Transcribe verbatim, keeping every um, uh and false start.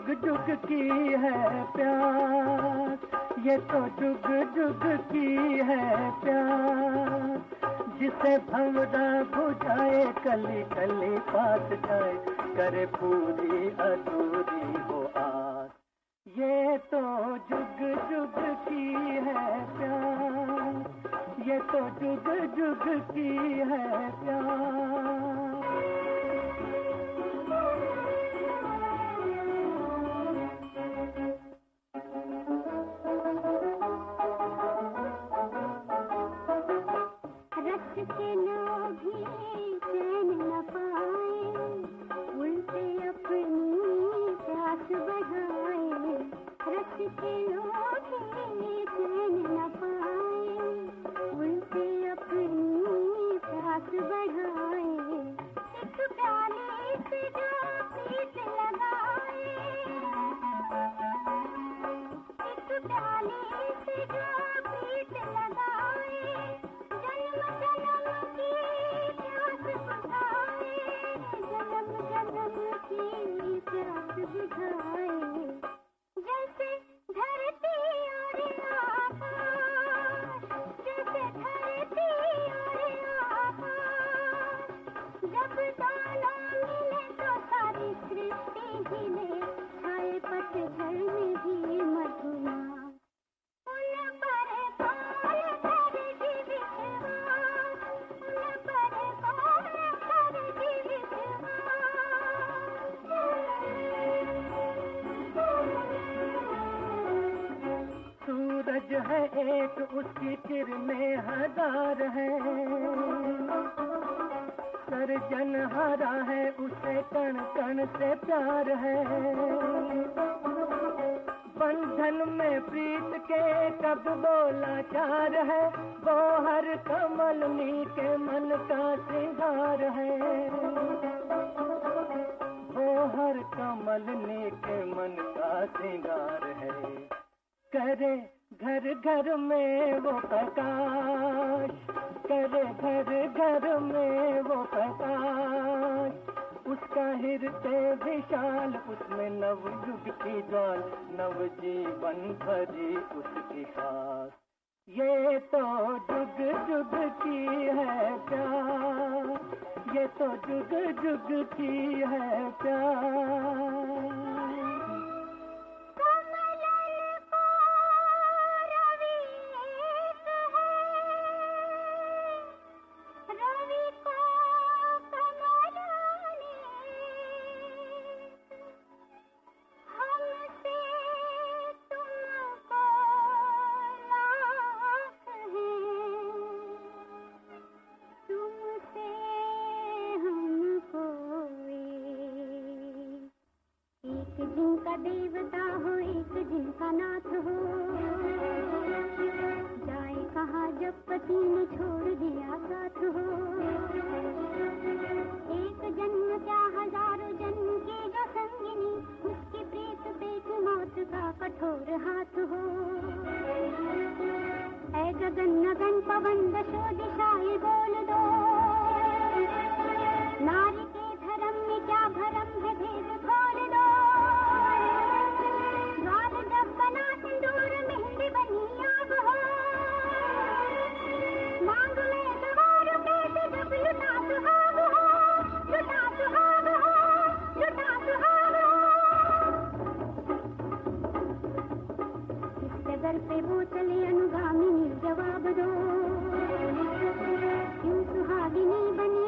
जुग जुग की है प्यास, ये तो जुग जुग की है प्यास। जिसे भंवरा बुझाए कली कली पास जाए, करे पूरी अधूरी हो आस। ये तो जुग जुग की है प्यास, ये तो जुग जुग की है प्यास। रस के लोभी चैन न पाए, उल्टे अपनी प्यास बढ़ाए। रस के लोभी चैन न पाए, उल्टे अपनी प्यास बढ़ाए। एक प्याले से जो पीत लगाए, एक प्याले से जो पीत लगाए, जन्म जन्म की प्यास बुझाए, जन्म जन्म की प्यास बुझाए। जैसे धरती और आकाश, जैसे धरती और आकाश, जब दोनों मिले तो सारी सृष्टि हिले। छाए पतझड़ में भी मधुमा, उन पर कौन करेगी विश्वास, उन पर कौन करेगी विश्वास। सूरज है एक, उसकी किरणें हजार है। सर्जन हरा है, उसे कण कण से प्यार है। बंधन में प्रीत के कब बोला चार है, वो हर कमलनी के मन का श्रृंगार है। वो हर कमलनी के मन का श्रृंगार है। करे घर घर में वो प्रकाश, करे घर घर में वो प्रकाश। उसका हृदय विशाल, उसमें नव युग की ज्वाल, नव जीवन भरी उसकी सांस। ये तो जुग जुग की है प्यास, ये तो जुग जुग की है प्यास। जिनका देवता हो, एक जिनका नाथ हो, जाए कहाँ जब पति ने छोड़ दिया साथ हो। एक जन्म क्या हजारों जन्म की जो संगिनी, उसकी प्रीत पे मौत का कठोर हाथ हो। ऐ गगन नगन पवन दशो दिशाएं बोल दो, नारी के धर्म में क्या भरम है भेद खोल दो। द्वार जब बना सिंदूर मेहंदी बनी आग हो, मांग में सवार पैसे जब लुटा सुहाग हो, लुटा सुहाग हो, लुटा सुहाग हो। इस डगर पे वो चले अनुगामिनी जवाब दो, क्यों सुहागिनी बनी